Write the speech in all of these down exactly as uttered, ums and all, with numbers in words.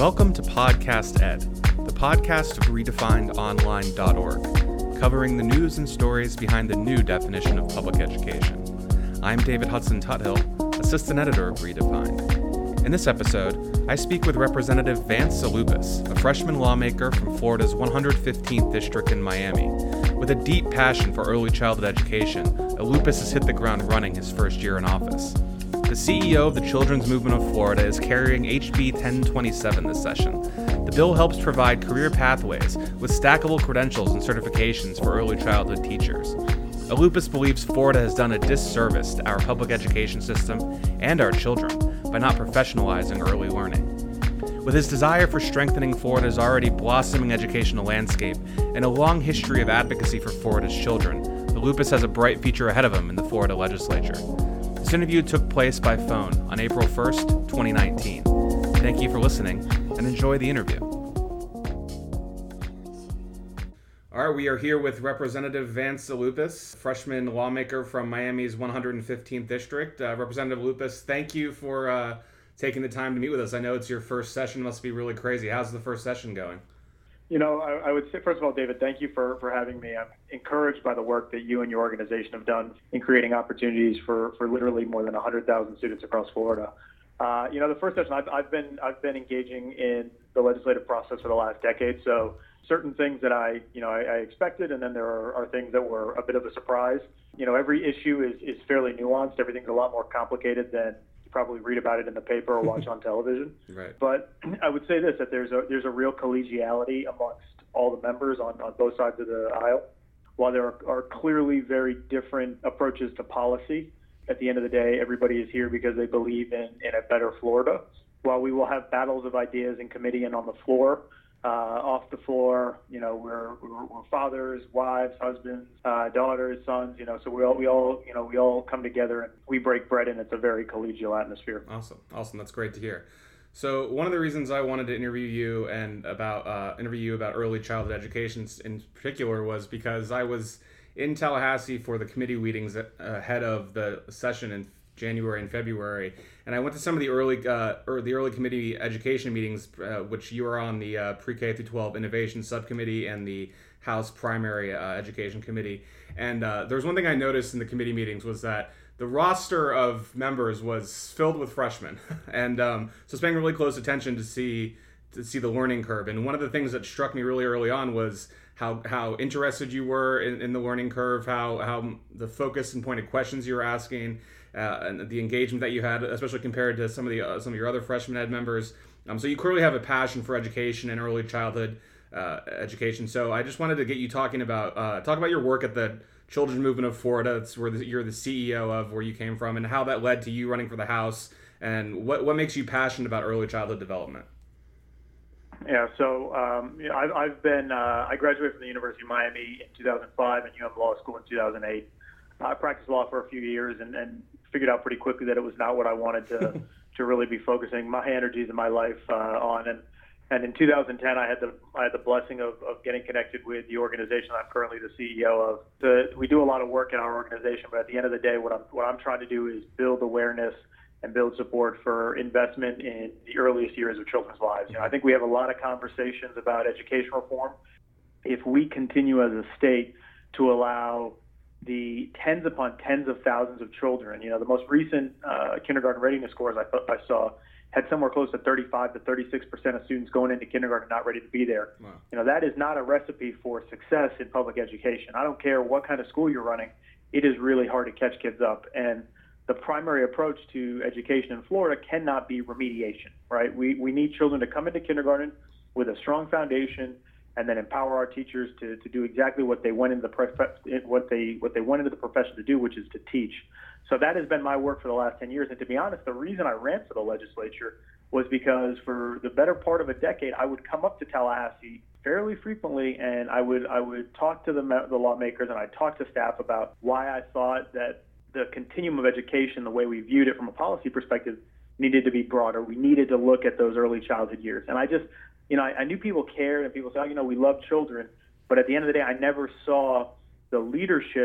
Welcome to Podcast Ed, the podcast of redefined online dot org, covering the news and stories behind the new definition of public education. I'm David Hudson Tuthill, Assistant Editor of Redefined. In this episode, I speak with Representative Vance Zaloupis, a freshman lawmaker from Florida's one hundred fifteenth District in Miami. With a deep passion for early childhood education, Zaloupis has hit the ground running his first year in office. The C E O of the Children's Movement of Florida is carrying H B ten twenty-seven this session. The bill helps provide career pathways with stackable credentials and certifications for early childhood teachers. Zaloupis believes Florida has done a disservice to our public education system and our children by not professionalizing early learning. With his desire for strengthening Florida's already blossoming educational landscape and a long history of advocacy for Florida's children, Zaloupis has a bright future ahead of him in the Florida legislature. This interview took place by phone on April first, twenty nineteen. Thank you for listening and enjoy the interview. All right, we are here with Representative Vance Zaloupis, freshman lawmaker from Miami's one hundred fifteenth District. Uh, Representative Zaloupis, thank you for uh, taking the time to meet with us. I know it's your first session, must be really crazy. How's the first session going? You know, I, I would say, first of all, David, thank you for, for having me. I'm encouraged by the work that you and your organization have done in creating opportunities for, for literally more than one hundred thousand students across Florida. Uh, you know, the first session, I've, I've been I've been engaging in the legislative process for the last decade. So certain things that I, you know, I, I expected, and then there are, are things that were a bit of a surprise. You know, every issue is, is fairly nuanced. Everything's a lot more complicated than you probably read about it in the paper or watch on television. Right. But I would say this, that there's a there's a real collegiality amongst all the members on, on both sides of the aisle. While there are, are clearly very different approaches to policy, at the end of the day, everybody is here because they believe in, in a better Florida. While we will have battles of ideas in committee and on the floor, uh, off the floor, you know, we're, we're, we're fathers, wives, husbands, uh, daughters, sons, you know, so we all, we all, you know, we all come together and we break bread, and it's a very collegial atmosphere. Awesome. Awesome. That's great to hear. So one of the reasons I wanted to interview you and about uh, interview you about early childhood education in particular was because I was in Tallahassee for the committee meetings ahead of the session in January and February, and I went to some of the early uh, or the early committee education meetings, uh, which you were on the uh, Pre-K through twelve Innovation Subcommittee and the House Primary uh, Education Committee. And uh, there was one thing I noticed in the committee meetings was that the roster of members was filled with freshmen, and um, so I was paying really close attention to see to see the learning curve. And one of the things that struck me really early on was how how interested you were in, in the learning curve, how how the focused and pointed questions you were asking, uh, and the engagement that you had, especially compared to some of the uh, some of your other freshman ed members. Um, so you clearly have a passion for education and early childhood uh, education. So I just wanted to get you talking about uh, talk about your work at the Children's Movement of Florida. It's where the, you're the C E O of, where you came from, and how that led to you running for the House, and what what makes you passionate about early childhood development. Yeah, so um, you know, I've, I've been, uh, I graduated from the University of Miami in two thousand five and U M Law School in two thousand eight. I practiced law for a few years and, and figured out pretty quickly that it was not what I wanted to to really be focusing my energies in my life uh, on. And and in two thousand ten, I had the I had the blessing of, of getting connected with the organization I'm currently the C E O of. The, we do a lot of work in our organization, but at the end of the day, what I'm what I'm trying to do is build awareness and build support for investment in the earliest years of children's lives. You know, I think we have a lot of conversations about education reform. If we continue as a state to allow the tens upon tens of thousands of children, you know, the most recent uh, kindergarten readiness scores I, I saw had somewhere close to thirty-five to thirty-six percent of students going into kindergarten not ready to be there. Wow. You know, that is not a recipe for success in public education. I don't care what kind of school you're running. It is really hard to catch kids up. And the primary approach to education in Florida cannot be remediation, right? We we need children to come into kindergarten with a strong foundation, and then empower our teachers to, to do exactly what they went into the prof- what they what they went into the profession to do, which is to teach. So that has been my work for the last ten years. And to be honest, the reason I ran for the legislature was because for the better part of a decade, I would come up to Tallahassee fairly frequently, and I would I would talk to the the lawmakers, and I'd talk to staff about why I thought that the continuum of education, the way we viewed it from a policy perspective, needed to be broader. We needed to look at those early childhood years. And I just, you know, I, I knew people cared, and people said, oh, you know, we love children. But at the end of the day, I never saw the leadership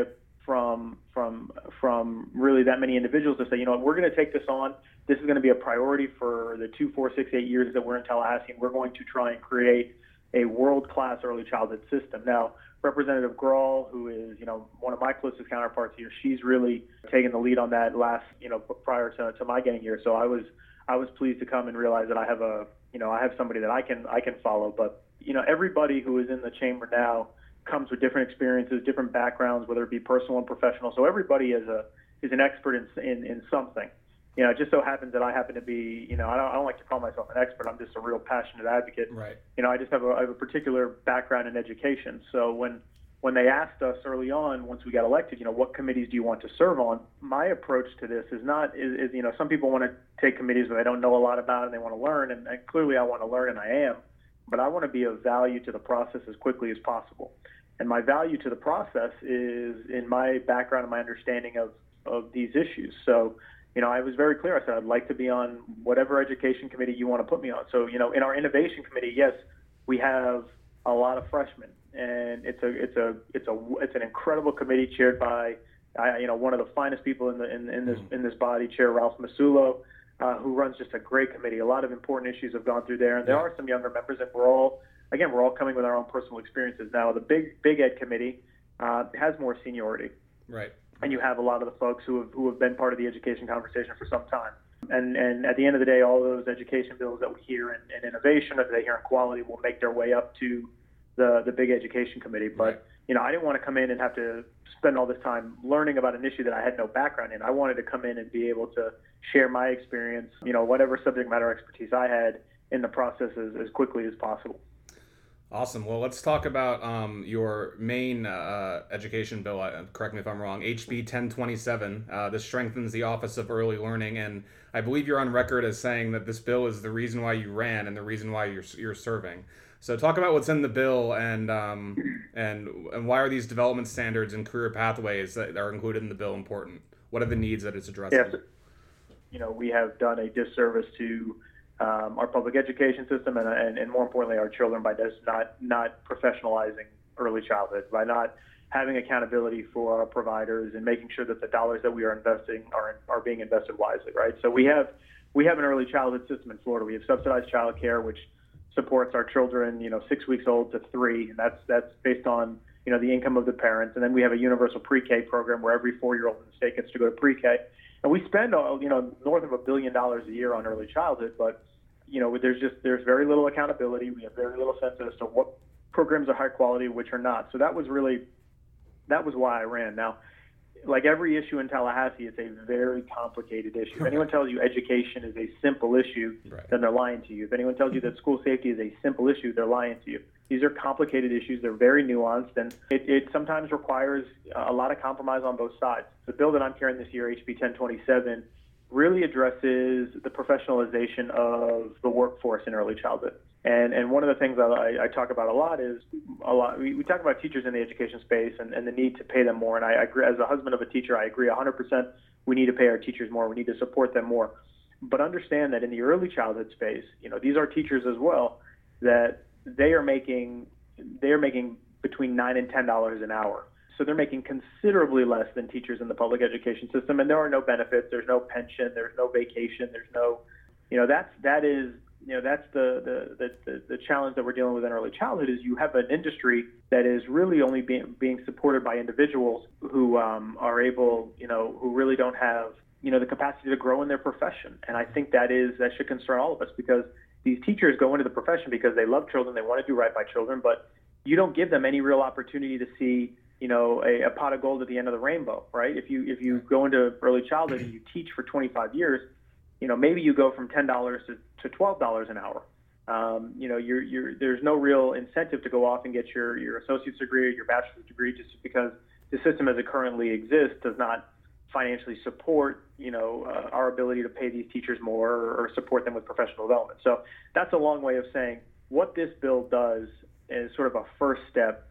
from from from really that many individuals to say, you know, we're going to take this on. This is going to be a priority for the two, four, six, eight years that we're in Tallahassee, and we're going to try and create a world-class early childhood system. Now, Representative Grahl, who is, you know, one of my closest counterparts here, she's really taken the lead on that last, you know, prior to, to my getting here. So I was I was pleased to come and realize that I have a, you know, I have somebody that I can I can follow. But, you know, everybody who is in the chamber now comes with different experiences, different backgrounds, whether it be personal and professional. So everybody is a is an expert in in, in something. You know, it just so happens that I happen to be, you know, I don't, I don't like to call myself an expert. I'm just a real passionate advocate. Right. You know, I just have a, I have a particular background in education. So when when they asked us early on, once we got elected, you know, what committees do you want to serve on? My approach to this is not, is, is you know, some people want to take committees that they don't know a lot about and they want to learn. And, and clearly I want to learn, and I am. But I want to be of value to the process as quickly as possible. And my value to the process is in my background and my understanding of, of these issues. So, you know, I was very clear. I said, I'd like to be on whatever education committee you want to put me on. So, you know, in our innovation committee, yes, we have a lot of freshmen, and it's a, it's a, it's a, it's an incredible committee chaired by, uh, you know, one of the finest people in the, in, in this, in this body, Chair Ralph Masulo, uh, who runs just a great committee. A lot of important issues have gone through there, and there are some younger members, and we're all, again, we're all coming with our own personal experiences. Now, the big, big ed committee uh, has more seniority. Right. And you have a lot of the folks who have who have been part of the education conversation for some time. And and at the end of the day, all those education bills that we hear in, in innovation or that they hear in quality will make their way up to the the big education committee. But right. you know, I didn't want to come in and have to spend all this time learning about an issue that I had no background in. I wanted to come in and be able to share my experience, you know, whatever subject matter expertise I had in the process as, as quickly as possible. Awesome. Well, let's talk about um, your main uh, education bill. Uh, correct me if I'm wrong. H B ten twenty-seven. Uh, this strengthens the Office of Early Learning, and I believe you're on record as saying that this bill is the reason why you ran and the reason why you're you're serving. So, talk about what's in the bill and um, and and why are these development standards and career pathways that are included in the bill important? What are the needs that it's addressing? Yes. You know, we have done a disservice to Um, our public education system and, and, and more importantly, our children by this not not professionalizing early childhood, by not having accountability for our providers and making sure that the dollars that we are investing are are being invested wisely, right? So we have we have an early childhood system in Florida. We have subsidized child care, which supports our children, you know, six weeks old to three, and that's that's based on you know the income of the parents. And then we have a universal pre-K program where every four-year-old in the state gets to go to pre-K. And we spend, you know, north of a billion dollars a year on early childhood, but, you know, there's just, there's very little accountability. We have very little sense as to what programs are high quality, which are not. So that was really, that was why I ran. Now, like every issue in Tallahassee, it's a very complicated issue. If anyone tells you education is a simple issue, right, then they're lying to you. If anyone tells you that school safety is a simple issue, they're lying to you. These are complicated issues. They're very nuanced, and it, it sometimes requires a lot of compromise on both sides. The bill that I'm carrying this year, H B ten twenty-seven, really addresses the professionalization of the workforce in early childhood. And and one of the things that I, I talk about a lot is a lot. We, we talk about teachers in the education space and, and the need to pay them more. And I, I agree, as a husband of a teacher, I agree one hundred percent. We need to pay our teachers more. We need to support them more. But understand that in the early childhood space, you know, these are teachers as well, that they are making they are making between nine and ten dollars an hour. So they're making considerably less than teachers in the public education system, and there are no benefits. There's no pension. There's no vacation. There's no, you know, that's that is. You know, that's the, the, the, the challenge that we're dealing with in early childhood is you have an industry that is really only being being supported by individuals who um, are able, you know, who really don't have, you know, the capacity to grow in their profession. And I think that is that should concern all of us, because these teachers go into the profession because they love children, they want to do right by children, but you don't give them any real opportunity to see, you know, a, a pot of gold at the end of the rainbow, right? If you if you go into early childhood and you teach for twenty-five years, you know, maybe you go from ten dollars to, to twelve dollars an hour. Um, you know, you're, you're, there's no real incentive to go off and get your, your associate's degree or your bachelor's degree just because the system as it currently exists does not financially support, you know, uh, our ability to pay these teachers more or, or support them with professional development. So that's a long way of saying what this bill does is sort of a first step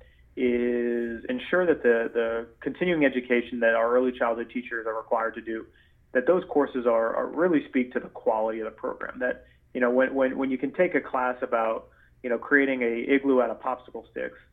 is ensure that the, the continuing education that our early childhood teachers are required to do, that those courses are, are really speak to the quality of the program. That, you know, when, when, when you can take a class about, you know, creating a igloo out of popsicle sticks,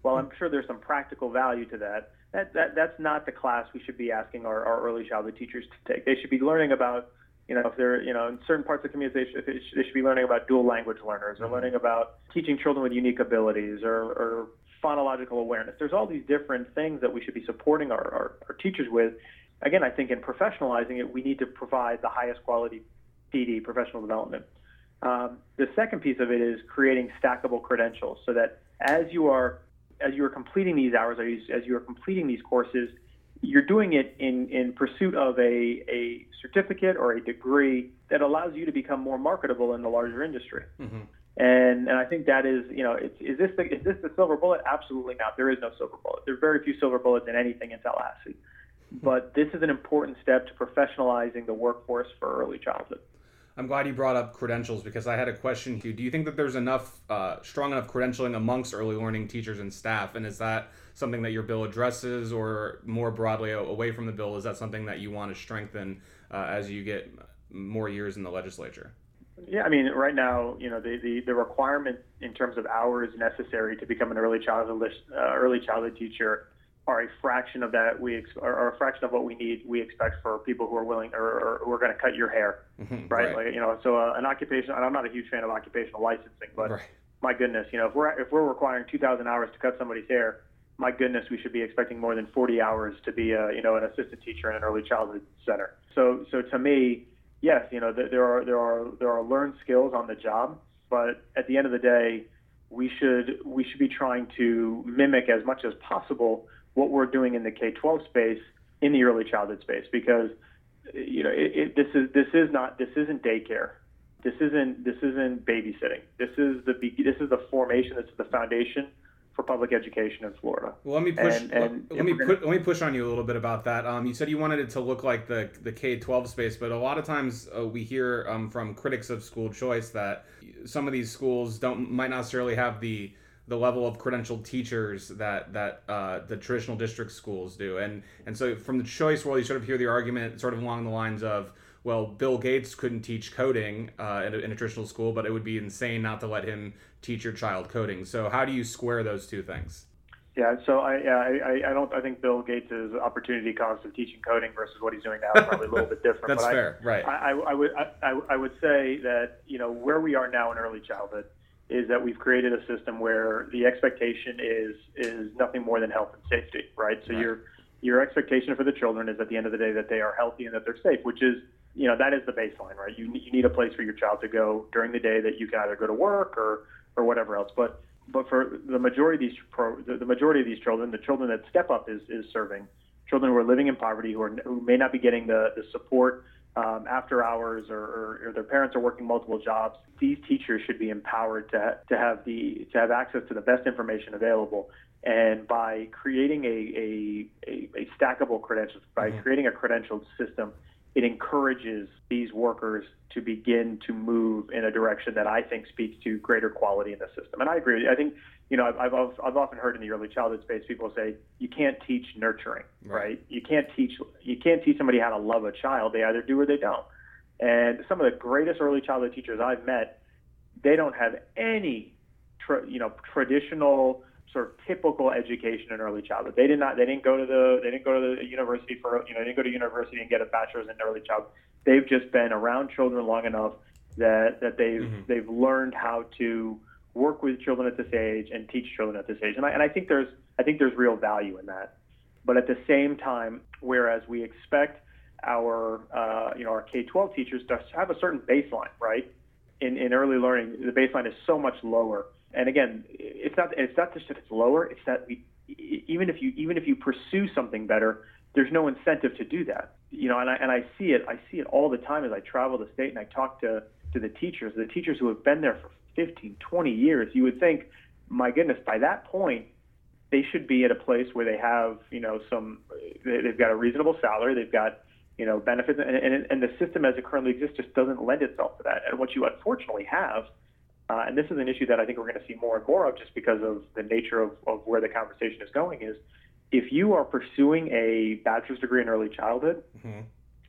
while I'm sure there's some practical value to that, that, that that's not the class we should be asking our, our early childhood teachers to take. They should be learning about, you know, if they're, you know, in certain parts of the community, they should, they should be learning about dual language learners, or learning about teaching children with unique abilities, or, or phonological awareness. There's all these different things that we should be supporting our, our, our teachers with. Again, I think in professionalizing it, we need to provide the highest quality P D, professional development. Um, the second piece of it is creating stackable credentials, so that as you are as you are completing these hours, as you, as you are completing these courses, you're doing it in, in pursuit of a, a certificate or a degree that allows you to become more marketable in the larger industry. Mm-hmm. And and I think that is, you know, it's, is this the, is this the silver bullet? Absolutely not. There is no silver bullet. There are very few silver bullets in anything in Tallahassee. But this is an important step to professionalizing the workforce for early childhood. I'm glad you brought up credentials, because I had a question to you. Do you think that there's enough, uh, strong enough credentialing amongst early learning teachers and staff? And is that something that your bill addresses, or more broadly away from the bill, is that something that you want to strengthen uh, as you get more years in the legislature? Yeah, I mean, right now, you know, the, the, the requirement in terms of hours necessary to become an early childhood uh, early childhood teacher are a fraction of that we ex- are a fraction of what we need we expect for people who are willing or, or who are going to cut your hair, mm-hmm, right? right? Like, you know, so uh, an occupation. And I'm not a huge fan of occupational licensing, but right. my goodness, you know, if we're if we're requiring two thousand hours to cut somebody's hair, my goodness, we should be expecting more than forty hours to be a you know an assistant teacher in an early childhood center. So so to me, yes, you know, there are there are there are learned skills on the job, but at the end of the day, we should we should be trying to mimic as much as possible what we're doing in the K twelve space in the early childhood space, because you know it, it, this is this is not this isn't daycare, this isn't this isn't babysitting. This is the this is the formation. This is the foundation for public education in Florida. Well, let me push. And, and let, let me gonna, put, let me push on you a little bit about that. Um, you said you wanted it to look like the the K twelve space, but a lot of times uh, we hear um, from critics of school choice that some of these schools don't might not necessarily have the the level of credentialed teachers that that uh, the traditional district schools do, and and so from the choice world, you sort of hear the argument sort of along the lines of, well, Bill Gates couldn't teach coding uh, in, a, in a traditional school, but it would be insane not to let him teach your child coding. So how do you square those two things? Yeah, so I yeah I, I don't I think Bill Gates' opportunity cost of teaching coding versus what he's doing now is probably a little bit different. That's but fair, I, right? I, I, I would I, I would say that you know where we are now in early childhood is that we've created a system where the expectation is is nothing more than health and safety, right? So right. your your expectation for the children is at the end of the day that they are healthy and that they're safe, which is, you know, that is the baseline, right? You you need a place for your child to go during the day that you can either go to work or or whatever else. But but for the majority of these pro, the, the majority of these children, the children that Step Up is is serving, children who are living in poverty, who are who may not be getting the the support Um, after hours, or, or, or their parents are working multiple jobs, these teachers should be empowered to to have the to have access to the best information available. And by creating a a, a, a stackable credentials, by mm-hmm. creating a credentialed system, it encourages these workers to begin to move in a direction that I think speaks to greater quality in the system. And I agree with you. I think, you know, I've, I've, I've often heard in the early childhood space, people say, you can't teach nurturing, right? right? You can't teach, you can't teach somebody how to love a child. They either do or they don't. And some of the greatest early childhood teachers I've met, they don't have any, tra- you know, traditional sort of typical education in early childhood. They did not, they didn't go to the, they didn't go to the university for, you know, they didn't go to university and get a bachelor's in early childhood. They've just been around children long enough that, that they've, mm-hmm. they've learned how to work with children at this age and teach children at this age. And I, and I think there's, I think there's real value in that. But at the same time, whereas we expect our, uh, you know, our K twelve teachers to have a certain baseline, right? In, in early learning, the baseline is so much lower. And again, it's not, it's not just that it's lower, it's that we, even if you, even if you pursue something better, there's no incentive to do that. You know, and I, and I see it, I see it all the time as I travel the state and I talk to, to the teachers, the teachers who have been there for fifteen, twenty years. You would think, my goodness, by that point, they should be at a place where they have, you know, some, they've got a reasonable salary, they've got, you know, benefits, and, and, and the system as it currently exists just doesn't lend itself to that. And what you unfortunately have, uh, and this is an issue that I think we're going to see more and more of just because of the nature of, of where the conversation is going, is if you are pursuing a bachelor's degree in early childhood, mm-hmm.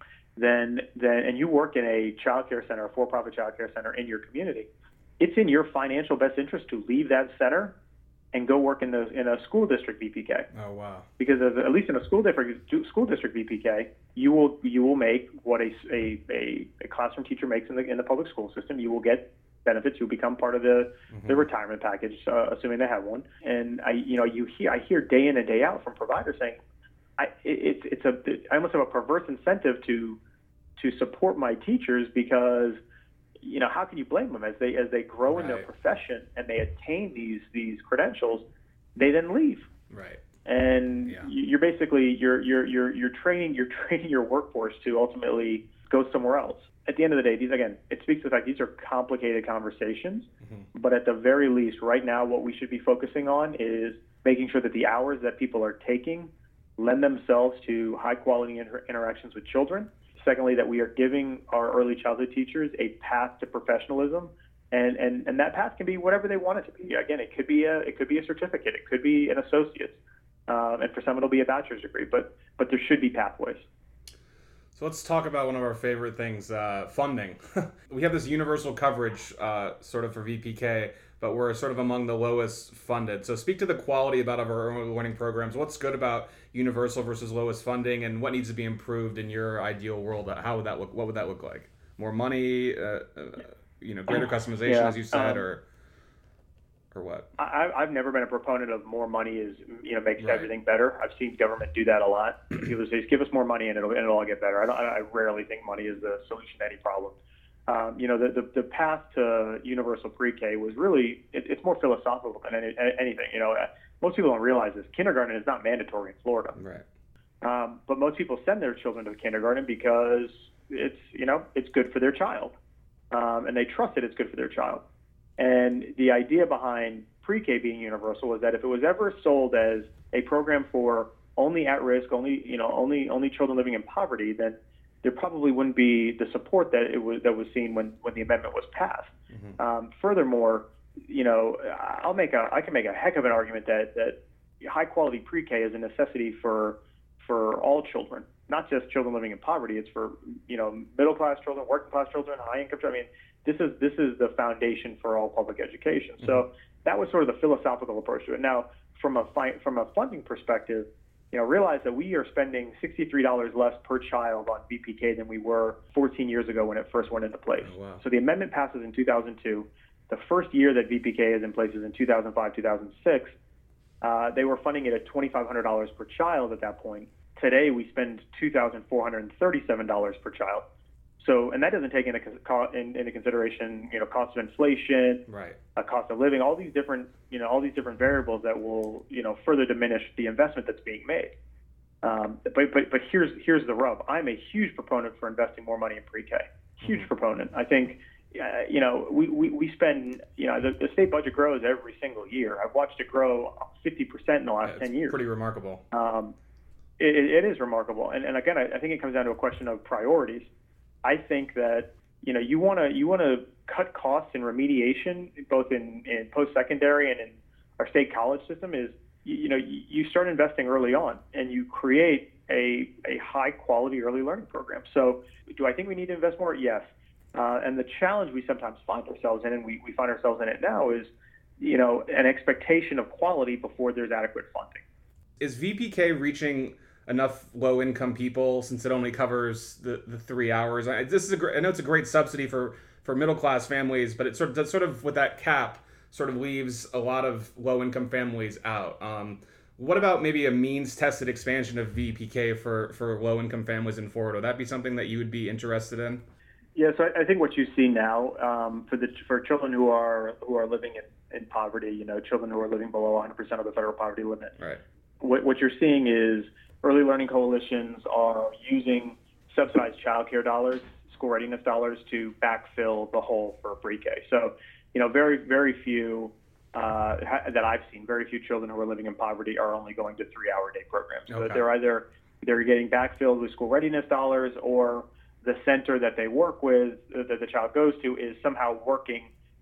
then, then, and you work in a child care center, a for-profit child care center in your community, it's in your financial best interest to leave that center and go work in the in a school district V P K. Oh wow! Because as, at least in a school district school district V P K, you will you will make what a, a, a, a classroom teacher makes in the in the public school system. You will get benefits. You'll become part of the mm-hmm. the retirement package, uh, assuming they have one. And I you know you hear I hear day in and day out from providers saying, I it, it's it's a I almost have a perverse incentive to to support my teachers because, you know, how can you blame them as they as they grow right. in their profession and they attain these these credentials, they then leave. Right. And yeah. you're basically you're you're you're you're training you're training your workforce to ultimately go somewhere else. At the end of the day, these again, it speaks to the fact these are complicated conversations. Mm-hmm. But at the very least, right now, what we should be focusing on is making sure that the hours that people are taking lend themselves to high quality inter- interactions with children. Secondly, that we are giving our early childhood teachers a path to professionalism, and, and, and that path can be whatever they want it to be. Again, it could be a it could be a certificate, it could be an associate's, um, and for some it'll be a bachelor's degree. But but there should be pathways. So let's talk about one of our favorite things, uh, funding. We have this universal coverage uh, sort of for V P K, but we're sort of among the lowest funded. So speak to the quality about of our early learning programs. What's good about universal versus lowest funding, and what needs to be improved in your ideal world? How would that look? What would that look like? More money, uh, uh, you know, greater customization, yeah. as you said, um, or or what? I, I've never been a proponent of more money is you know makes right. everything better. I've seen government do that a lot. People say, "Give us more money and it'll and it'll all get better." I, don't, I rarely think money is the solution to any problem. Um, you know, the, the the path to universal pre-K was really it, it's more philosophical than any, anything. You know, most people don't realize this. Kindergarten is not mandatory in Florida, right? Um, but most people send their children to kindergarten because it's you know it's good for their child, um, and they trust that it's good for their child. And the idea behind pre-K being universal was that if it was ever sold as a program for only at-risk, only you know, only only children living in poverty, then there probably wouldn't be the support that it was that was seen when, when the amendment was passed. Mm-hmm. Um, furthermore, you know, I'll make a I can make a heck of an argument that that high-quality pre-K is a necessity for for all children, not just children living in poverty. It's for you know middle-class children, working-class children, high-income children. I mean. This is this is the foundation for all public education. Mm-hmm. So that was sort of the philosophical approach to it. Now, from a fi- from a funding perspective, you know, realize that we are spending sixty-three dollars less per child on V P K than we were fourteen years ago when it first went into place. Oh, wow. So the amendment passes in two thousand two. The first year that V P K is in place is in two thousand five, two thousand six. Uh, they were funding it at twenty-five hundred dollars per child at that point. Today, we spend two thousand four hundred thirty-seven dollars per child. So, and that doesn't take into, into consideration, you know, cost of inflation, right, uh, cost of living, all these different, you know, all these different variables that will, you know, further diminish the investment that's being made. Um, but but but here's here's the rub. I'm a huge proponent for investing more money in pre-K. Huge mm-hmm. proponent. I think, uh, you know, we, we, we spend, you know, the, the state budget grows every single year. I've watched it grow fifty percent in the last yeah, ten years. Pretty remarkable. Um, it, it is remarkable. And, and again, I, I think it comes down to a question of priorities. I think that you know you want to you want to cut costs in remediation, both in, in post-secondary and in our state college system. Is you, you know you, you start investing early on and you create a a high-quality early learning program. So, do I think we need to invest more? Yes. Uh, and the challenge we sometimes find ourselves in, and we, we find ourselves in it now, is you know an expectation of quality before there's adequate funding. Is V P K reaching enough low-income people since it only covers the, the three hours? I, this is a great, I know it's a great subsidy for, for middle-class families, but it sort of sort of with that cap sort of leaves a lot of low-income families out. Um, what about maybe a means-tested expansion of V P K for, for low-income families in Florida? Would that be something that you would be interested in? Yeah, so I, I think what you see now um, for the for children who are who are living in, in poverty, you know, children who are living below one hundred percent of the federal poverty limit. Right. What what you're seeing is early learning coalitions are using subsidized child care dollars, school readiness dollars, to backfill the hole for pre-K. So, you know, very, very few uh, ha- that I've seen, very few children who are living in poverty are only going to three-hour day programs. So okay. they're either they're getting backfilled with school readiness dollars, or the center that they work with, uh, that the child goes to, is somehow working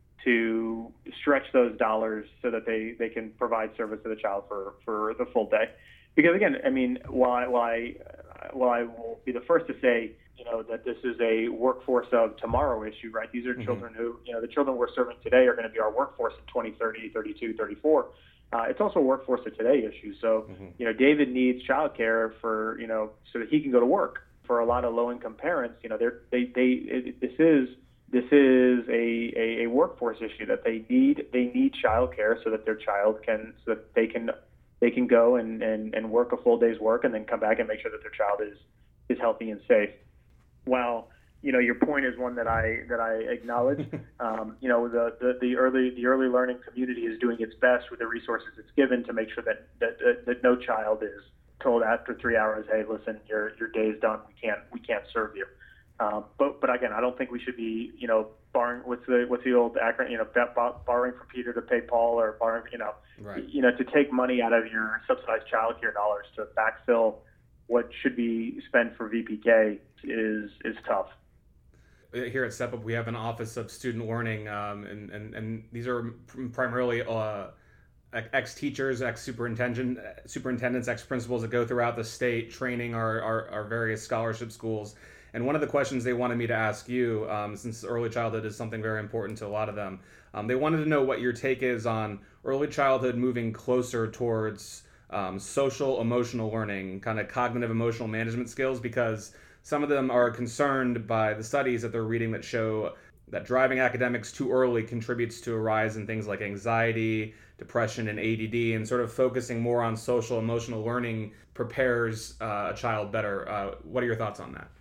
to stretch those dollars so that they, they can provide service to the child for, for the full day. Because again, I mean, while I, while I, while I will be the first to say, you know, that this is a workforce of tomorrow issue, right? These are mm-hmm. children who, you know, the children we're serving today are going to be our workforce in twenty thirty, thirty-two, thirty-four. Uh, it's also a workforce of today issue. So, mm-hmm. you know, David needs childcare for, you know, so that he can go to work. For a lot of low-income parents, you know, they're, they they it, this is this is a, a, a workforce issue that they need. They need childcare so that their child can so that they can they can go and, and, and work a full day's work and then come back and make sure that their child is is healthy and safe. Well, you know, your point is one that I that I acknowledge. Um, you know, the, the, the early the early learning community is doing its best with the resources it's given to make sure that that, that, that no child is told after three hours, hey, listen, your your day is done. We can't we can't serve you. Um, but but again, I don't think we should be, you know, borrowing what's the what's the old acronym, you know, borrowing from Peter to pay Paul, or borrowing, you know, right. you know, to take money out of your subsidized childcare dollars to backfill what should be spent for V P K is is tough. Here at Step Up, we have an Office of Student Learning, um, and, and and these are primarily uh, ex-teachers, ex-superintendent, superintendents, ex-principals that go throughout the state training our, our, our various scholarship schools. And one of the questions they wanted me to ask you, um, since early childhood is something very important to a lot of them, um, they wanted to know what your take is on early childhood moving closer towards um, social emotional learning, kind of cognitive emotional management skills, because some of them are concerned by the studies that they're reading that show that driving academics too early contributes to a rise in things like anxiety, depression, and A D D, and sort of focusing more on social emotional learning prepares uh, a child better. Uh, what are your thoughts on that?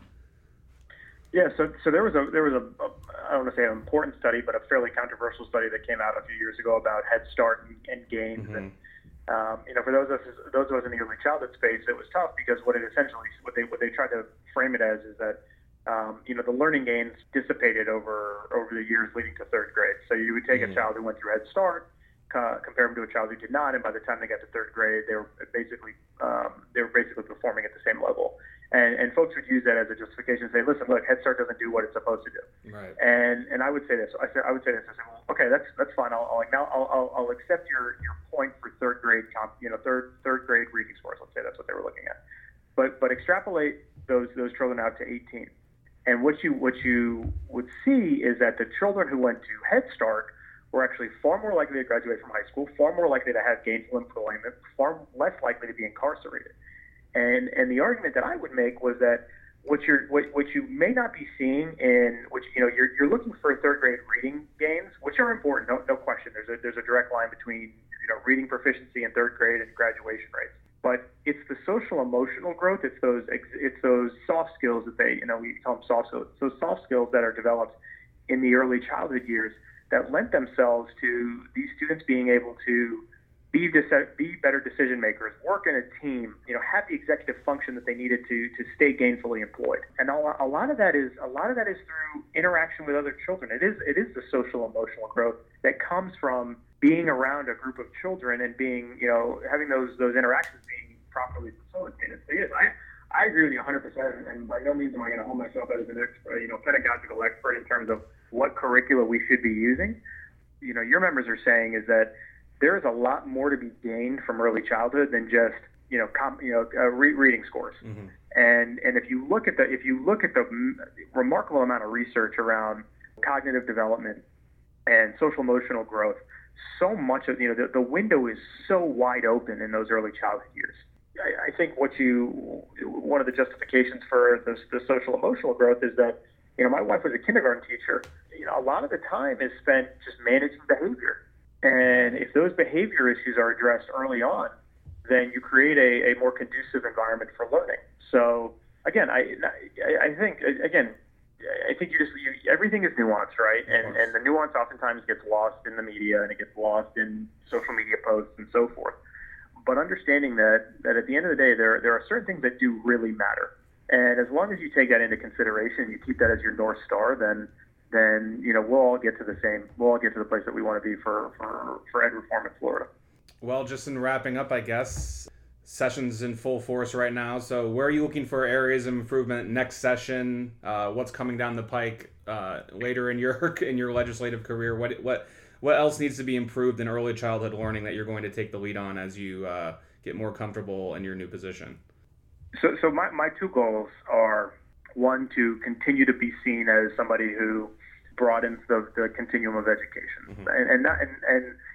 Yeah, so so there was a there was a, a I don't want to say an important study, but a fairly controversial study that came out a few years ago about Head Start and, and gains. Mm-hmm. And um, you know, for those of us those of us in the early childhood space, it was tough because what it essentially what they what they tried to frame it as is that um, you know the learning gains dissipated over over the years leading to third grade. So you would take mm-hmm. a child who went through Head Start, uh, compare them to a child who did not, and by the time they got to third grade, they were basically um, they were basically performing at the same level. And, and folks would use that as a justification and say, listen, look, Head Start doesn't do what it's supposed to do. Right. And and I would say this. I, say, I would say this. I say, well, okay, that's that's fine. I'll I'll, now I'll, I'll, I'll accept your, your point for third grade comp, you know, third third grade reading scores. Let's say that's what they were looking at. But but extrapolate those those children out to eighteen, and what you what you would see is that the children who went to Head Start were actually far more likely to graduate from high school, far more likely to have gainful employment, far less likely to be incarcerated. And and the argument that I would make was that what you're what, what you may not be seeing in which you know you're you're looking for third grade reading gains, which are important, no no question. There's a there's a direct line between you know reading proficiency in third grade and graduation rates. But it's the social emotional growth. It's those it's those soft skills that they you know we call them soft skills. Those soft skills that are developed in the early childhood years that lend themselves to these students being able to Be, be better decision makers, work in a team, you know, have the executive function that they needed to to stay gainfully employed. And a lot, a lot of that is a lot of that is through interaction with other children. It is it is the social emotional growth that comes from being around a group of children and being, you know, having those those interactions being properly facilitated. So yes, I I agree with you one hundred percent. And by no means am I going to hold myself as an expert, you know, pedagogical expert in terms of what curricula we should be using. You know, your members are saying is that there is a lot more to be gained from early childhood than just you know com, you know uh, re- reading scores. Mm-hmm. And and if you look at the if you look at the m- remarkable amount of research around cognitive development and social emotional growth, so much of you know the, the window is so wide open in those early childhood years. I, I think what you one of the justifications for the, the social emotional growth is that you know my wife was a kindergarten teacher. You know a lot of the time is spent just managing behavior. And if those behavior issues are addressed early on, then you create a, a more conducive environment for learning. So again, I I think again, I think you just you, everything is nuanced, right? And and the nuance oftentimes gets lost in the media and it gets lost in social media posts and so forth. But understanding that that at the end of the day, there there are certain things that do really matter. And as long as you take that into consideration, you keep that as your North Star, then. then you know we'll all get to the same. We'll all get to the place that we want to be for, for, for ed reform in Florida. Well, just in wrapping up, I guess session's in full force right now. So, where are you looking for areas of improvement next session? Uh, what's coming down the pike uh, later in your in your legislative career? What what what else needs to be improved in early childhood learning that you're going to take the lead on as you uh, get more comfortable in your new position? So, so my my two goals are one, to continue to be seen as somebody who broadens the, the continuum of education, mm-hmm. and and, not, and and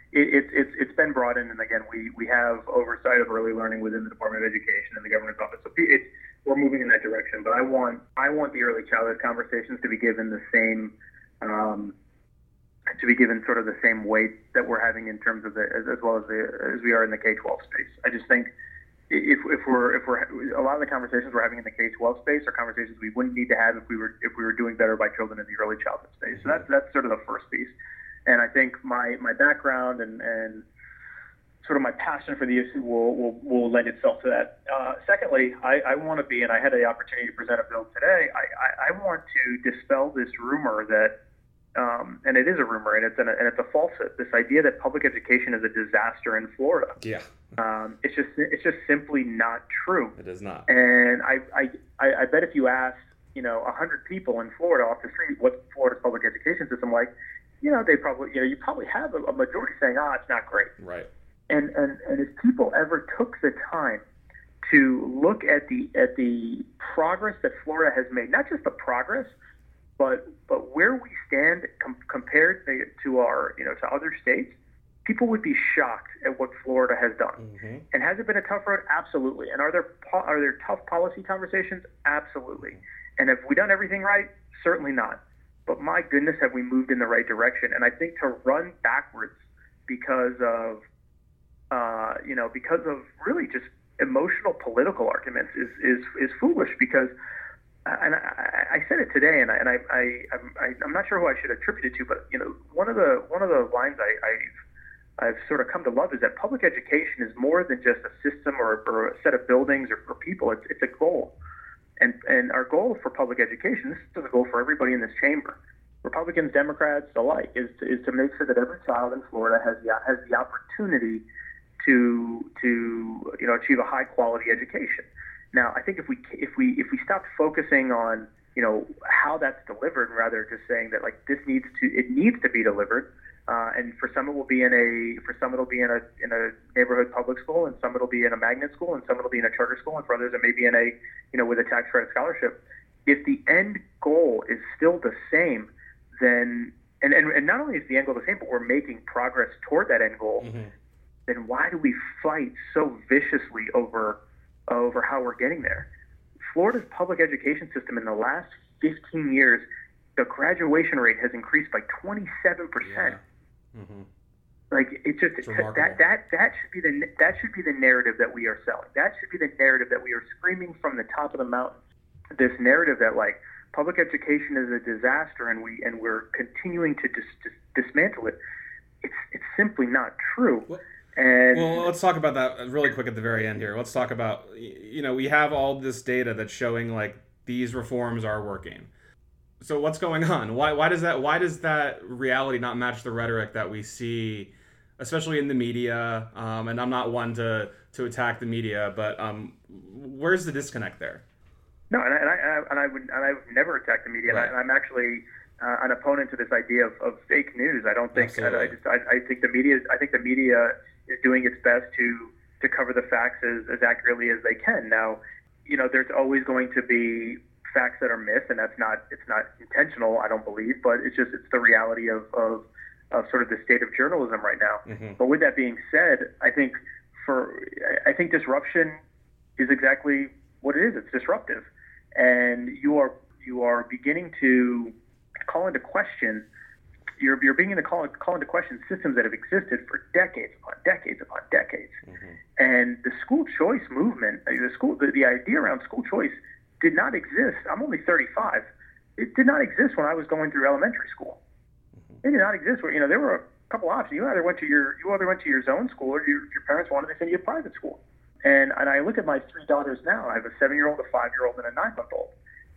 it, it, it's it's been brought in, and again, we, we have oversight of early learning within the Department of Education and the governor's office. So it, we're moving in that direction. But I want I want the early childhood conversations to be given the same um, to be given sort of the same weight that we're having in terms of the as, as well as the as we are in the K twelve space. I just think if if we're if we're a lot of the conversations we're having in the K twelve space are conversations we wouldn't need to have if we were if we were doing better by children in the early childhood space. So that's that's sort of the first piece. And I think my, my background and, and sort of my passion for the issue will, will, will lend itself to that. Uh, secondly, I, I want to be, and I had the opportunity to present a bill today, I, I, I want to dispel this rumor that, um, and it is a rumor, and it's, an, and it's a falsehood, this idea that public education is a disaster in Florida. Yeah. Um, it's just it's just simply not true. It is not. And I, I, I, I bet if you asked, you know, one hundred people in Florida off the street, what's Florida's public education system like, you know, they probably, you know, you probably have a, a majority saying, ah, it's not great. Right. And, and and if people ever took the time to look at the at the progress that Florida has made, not just the progress, but but where we stand com- compared to, to our, you know, to other states, people would be shocked at what Florida has done. Mm-hmm. And has it been a tough road? Absolutely. And are there po- are there tough policy conversations? Absolutely. And have we done everything right? Certainly not. But my goodness, have we moved in the right direction? And I think to run backwards because of, uh, you know, because of really just emotional political arguments is is, is foolish. Because, and I, I said it today, and I and I, I I'm, I, I'm not sure who I should attribute it to, but you know, one of the one of the lines I, I've I've sort of come to love is that public education is more than just a system or, or a set of buildings or for people. It's it's a goal. And and our goal for public education, this is a goal for everybody in this chamber, Republicans, Democrats alike, is to, is to make sure that every child in Florida has the has the opportunity to to you know achieve a high quality education. Now, I think if we if we if we stop focusing on you know how that's delivered, and rather just saying that like this needs to it needs to be delivered. Uh, and for some it will be in a for some it'll be in a in a neighborhood public school, and some it'll be in a magnet school, and some it'll be in a charter school, and for others it may be in a you know with a tax credit scholarship. If the end goal is still the same, then and, and, and not only is the end goal the same, but we're making progress toward that end goal, mm-hmm. then why do we fight so viciously over over how we're getting there? Florida's public education system in the last fifteen years, the graduation rate has increased by twenty-seven percent. Yeah. Mm-hmm. Like it just that that that should be the that should be the narrative that we are selling. That should be the narrative that we are screaming from the top of the mountain. This narrative that like public education is a disaster and we and we're continuing to dis, dis, dismantle it. It's it's simply not true. What? And well, let's talk about that really quick at the very end here. Let's talk about you know we have all this data that's showing like these reforms are working. So what's going on? Why why does that why does that reality not match the rhetoric that we see, especially in the media? Um, and I'm not one to, to attack the media, but um, where's the disconnect there? No, and I and I, and I would and I would never attack the media. Right. And, I, and I'm actually uh, an opponent to this idea of, of fake news. I don't think I, I just I, I think the media I think the media is doing its best to to cover the facts as, as accurately as they can. Now, you know, there's always going to be facts that are missed, and that's not it's not intentional, I don't believe, but it's just it's the reality of of, of sort of the state of journalism right now. Mm-hmm. But with that being said, I think for I think disruption is exactly what it is. It's disruptive, and you are you are beginning to call into question. You're you're beginning to call call into question systems that have existed for decades upon decades upon decades, mm-hmm. and the school choice movement, the school the, the idea around school choice did not exist. I'm only thirty-five. It did not exist when I was going through elementary school. Mm-hmm. It did not exist where, you know, there were a couple options. You either went to your, you either went to your zone school or your, your parents wanted to send you to private school. And, and I look at my three daughters now. I have a seven-year-old, a five-year-old, and a nine-month-old.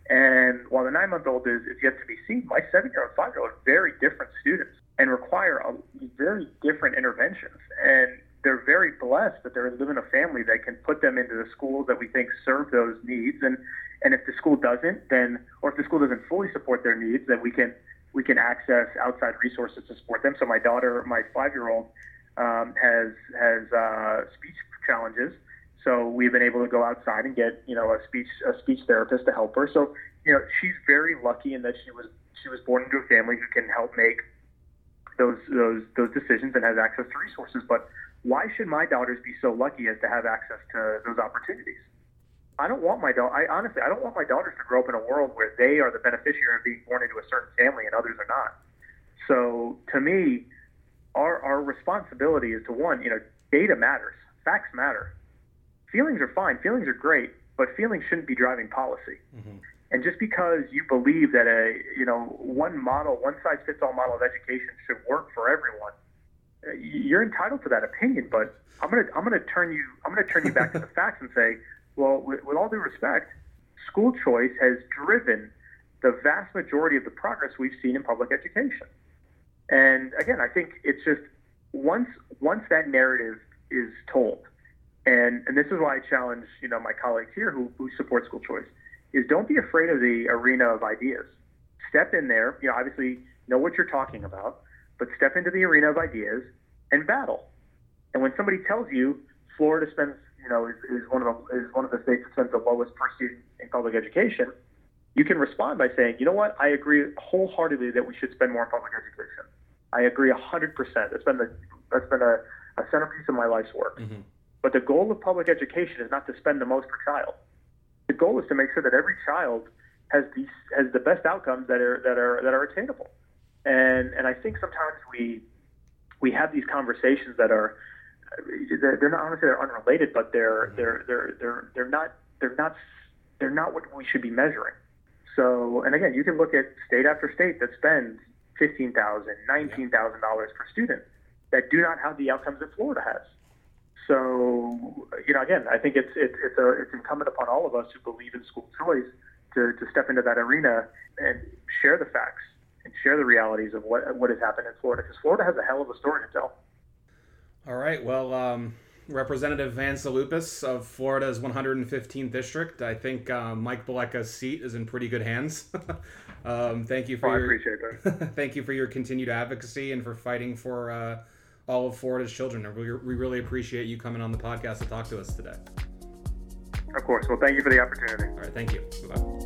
And while the nine-month-old is, is yet to be seen, my seven-year-old, five-year-old are very different students and require a, very different interventions. And they're very blessed that they live in a family that can put them into the schools that we think serve those needs. And And if the school doesn't, then, or if the school doesn't fully support their needs, then we can we can access outside resources to support them. So my daughter, my five-year-old, um, has has uh, speech challenges. So we've been able to go outside and get you know a speech a speech therapist to help her. So you know she's very lucky in that she was she was born into a family who can help make those those those decisions and has access to resources. But why should my daughters be so lucky as to have access to those opportunities? I don't want my daughter. I honestly, I don't want my daughters to grow up in a world where they are the beneficiary of being born into a certain family and others are not. So to me, our our responsibility is to, one, you know, data matters, facts matter. Feelings are fine, feelings are great, but feelings shouldn't be driving policy. Mm-hmm. And just because you believe that a you know one model, one size fits all model of education should work for everyone, you're entitled to that opinion. But I'm gonna I'm gonna turn you I'm gonna turn you back to the facts and say, well, with, with all due respect, school choice has driven the vast majority of the progress we've seen in public education. And again, I think it's just once once that narrative is told, and and this is why I challenge you know my colleagues here who, who support school choice, is don't be afraid of the arena of ideas. Step in there, you know, obviously know what you're talking about, but step into the arena of ideas and battle. And when somebody tells you Florida spends, you know, is, is one of the is one of the states that spends the lowest per student in public education, you can respond by saying, you know what, I agree wholeheartedly that we should spend more on public education. I agree one hundred percent. That's been the that's been a, a centerpiece of my life's work. Mm-hmm. But the goal of public education is not to spend the most per child. The goal is to make sure that every child has these has the best outcomes that are that are that are attainable. And and I think sometimes we we have these conversations that are they're, they're not honestly they're unrelated, but they're mm-hmm. they're they're they're they're not they're not they're not what we should be measuring. So, and again, you can look at state after state that spends fifteen thousand dollars, nineteen thousand dollars per student that do not have the outcomes that Florida has. So, you know, again, I think it's it's it's, a, it's incumbent upon all of us who believe in school choice to, to step into that arena and share the facts and share the realities of what what has happened in Florida, because Florida has a hell of a story to tell. All right, well, um, Representative Van Salupis of Florida's one hundred fifteenth district, I think uh, Mike Beleca's seat is in pretty good hands. um, thank you for oh, your, I appreciate that. Thank you for your continued advocacy and for fighting for uh, all of Florida's children. We, we really appreciate you coming on the podcast to talk to us today. Of course. Well, thank you for the opportunity. All right, thank you. Bye-bye.